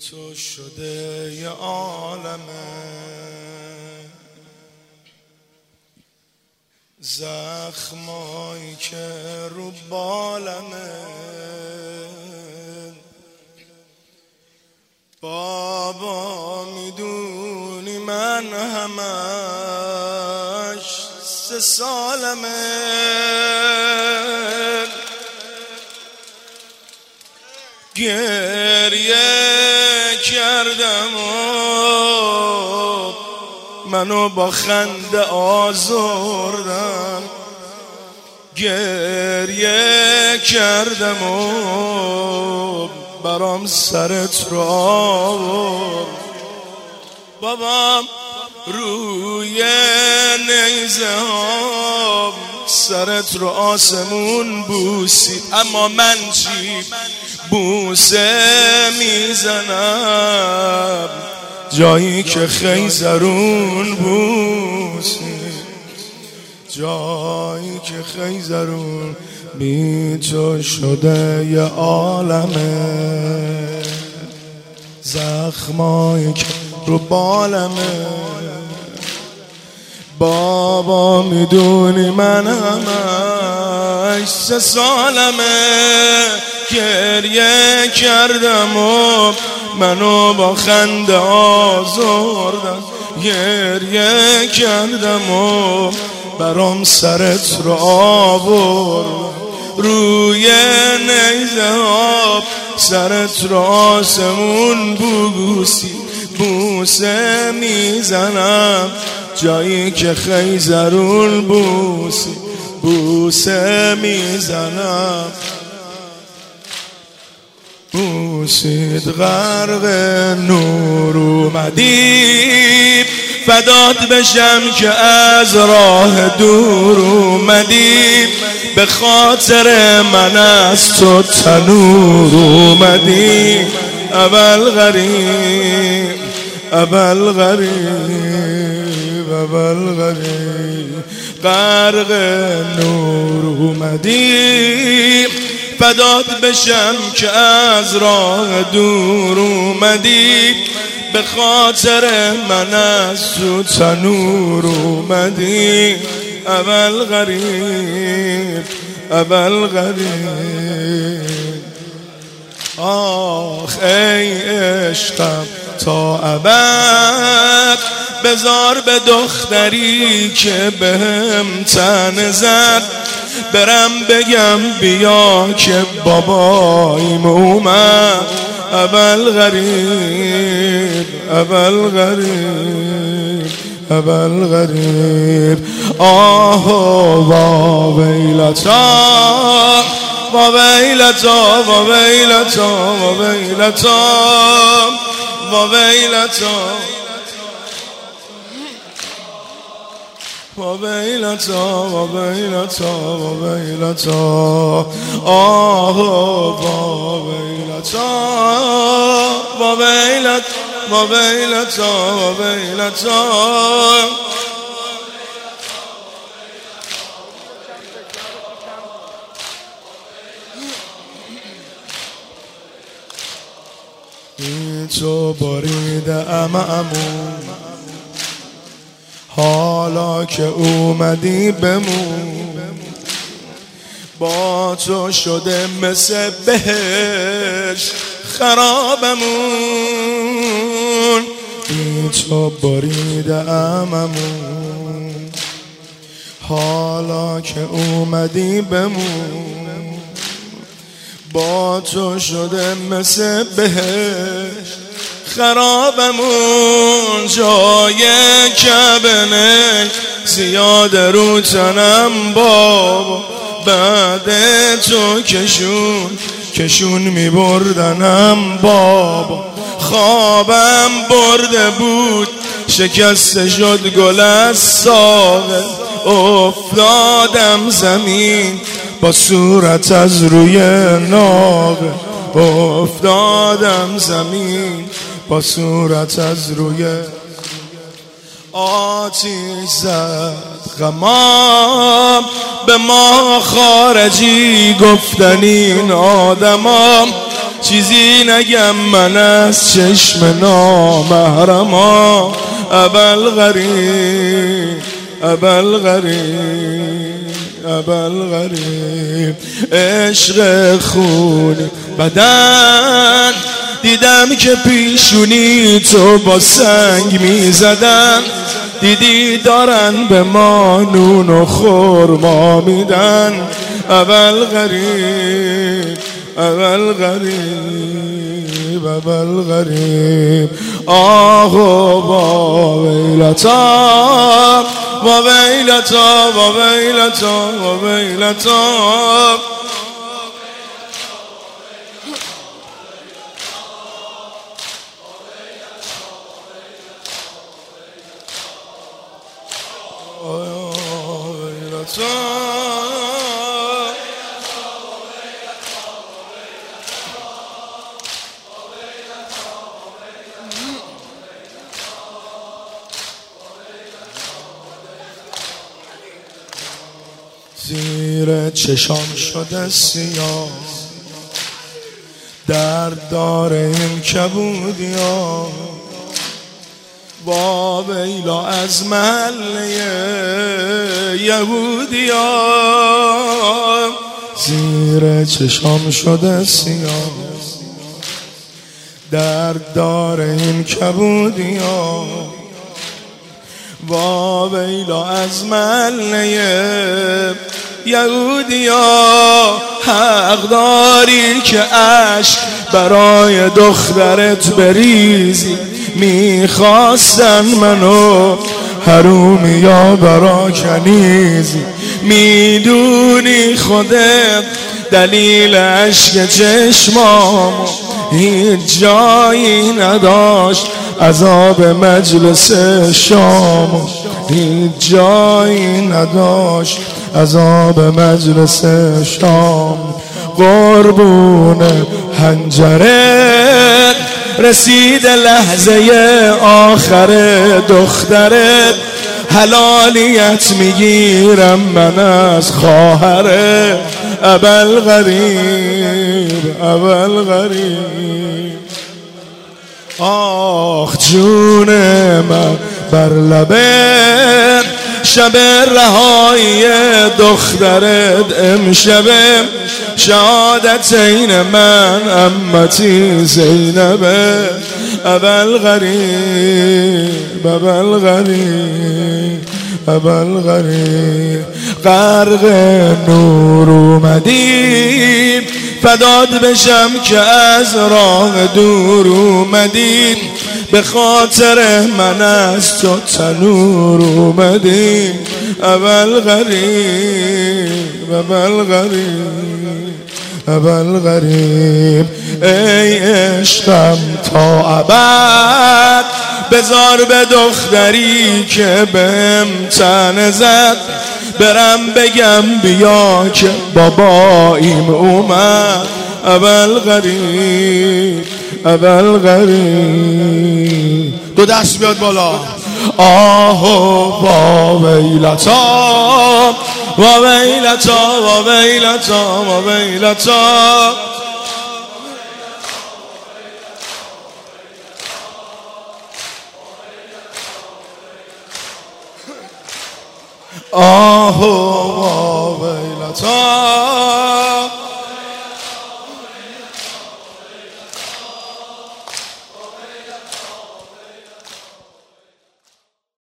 تو شده یه عالمه، زخمایی که رو بالمه. بابا میدونی من همش 3 سالمه، گریه کردم و منو با خنده آزردم، گریه کردم و برام سرت رو آورد. بابام روی نیزه ها سرت رو آسمون بوسید، اما من چی؟ بوسه میزنم جایی که خیزرون بوسید، جایی که خیزرون. بی تو شده یه عالمه، زخمایی که رو بالمه. بابا میدونی من همش 3 سالمه، گریه کردم و منو با خنده آزردم، گریه کردم و برام سرت رو آورد. روی نیزه ها سرت رو آسمون بوسی، بوسه میزنم جایی که خیزرون بوسی، بوسه میزنم. بوسید غرق نور اومدی، فدات بشم که از راه دور اومدی، به خاطر من از تو تنور اومدی. اول غریب اول غریب اول غریب، غرق نور اومدی، فدات بشم که از راه دور اومدی، به خاطر من از تو تنور اومدی. اول غریب اول غریب. آخ ای عشقم تا ابد، بذار به دختری که بهم تن زد برم بگم بیا که باباییم اومد. اول غریب اول غریب اول غریب. آه وا ویلتا وا ویلتا وا ویلتا وا ویلتا وا ویلتا وا ویلتا وا ویلتا وا ویلتا. آه وا ویلتا وا ویلتا وا ویلتا وا ویلتا. تو بریده امامون، حالا که اومدی بمون، با تو شده مثل بهشت خرابمون. بی تو بریده امامون، حالا که اومدی بمون، با تو شده مثل بهشت خرابمون. جای کبنه زیاد رو تنم بابا، بعد تو کشون می بردنم بابا. خوابم برده بود شکسته شد گل از ساقه، افتادم زمین با صورت از روی ناقه، افتادم زمین با صورت از روی. آتیش زد غمام به ما خارجی گفتن این آدمام، چیزی نگم من از چشم نامحرما ابوالغریب ابوالغریب عشق خونی بدن دیدم که پیشونی تو با سنگ میزدن دیدی دارن به ما نون و خورما میدن ابوالغریب آه و با ویلتا و ویلتا و ویلتا و ویلتا زیر چشام شده سیاه درد داره این کبودیا با ویلا از محله یهودیا زیر چشام شده سیاه درد داره این کبودیا با ویلا از محله یهودیا حق داری که عشق برای دخترت بریزی میخواستن منو حرومیا برا کنیزی میدونی خودت دلیل عشق چشمامو هیچ جایی نداشت عذاب مجلس شام هیچ جایی نداشت عذاب مجلس شام قربون حنجرت رسید لحظه آخر دخترت حلالیت میگیرم من از خواهر ابوالغریب آخ جون من بر لبت شب رهایی دخترت امشبه شهادتین من امتی زینبه ابوالغریب غرق نور اومدیم فداد بشم که از راه دور اومدیم به خاطر من از تو تنور اومدیم ابوالغریب ای عشقم تا ابد بذار به دختری که بهم تنه زد برم بگم بیا که باباییم اومد ابوالغریب دو دست بیاد بالا آه با ویلتا و ویلتا و ویلتا و ویلتا آه و ویلتا